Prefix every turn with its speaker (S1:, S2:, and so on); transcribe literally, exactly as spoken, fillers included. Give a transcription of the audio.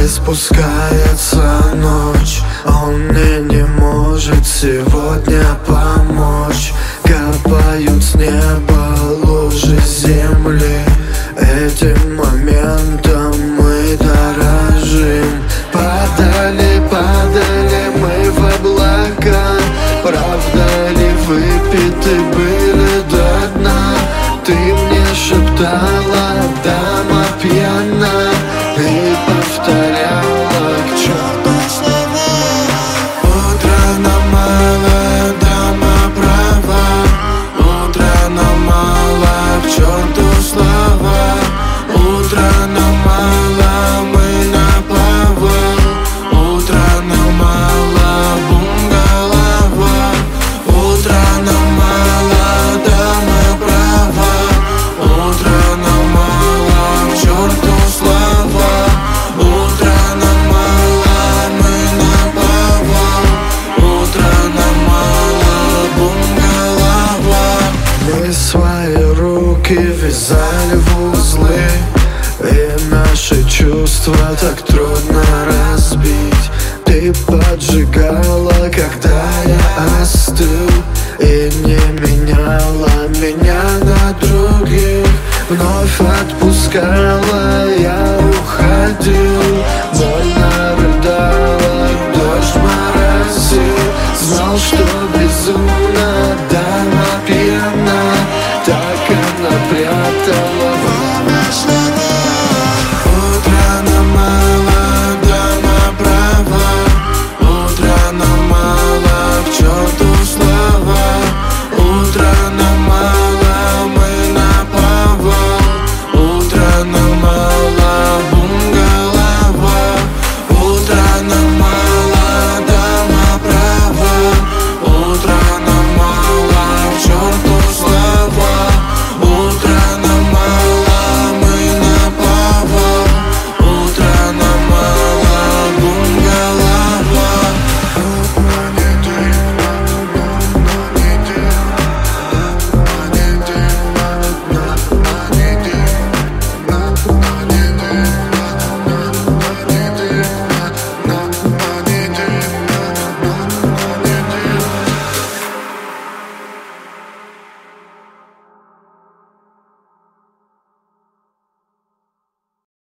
S1: и спускается ночь. Он мне не может сегодня помочь. Капают с неба лужи земли. Этим моментом мы дорожим. Падали, падали мы в облака. Правда ли выпиты были до дна? Ты мне шептала, дама пьяна, и повторяла к черту слова. Утро нам мало, дама права. Утро нам мало, к черту слова. Утро нам мало, мы на плаву. Утро нам мало, бум голова. Утро нам мало, дама права. Утро нам мало, к черту слова. Утро нам мало, мы на плаву. Утро нам мало, бум голова. Мы свои руки вязали в узлы, и наши чувства так трудно разбить. Ты поджигала, когда я остыл, и не меняла меня на других. Вновь отпускала, я уходил. Больно рыдала, дождь морозил. Знал, что безумно, да.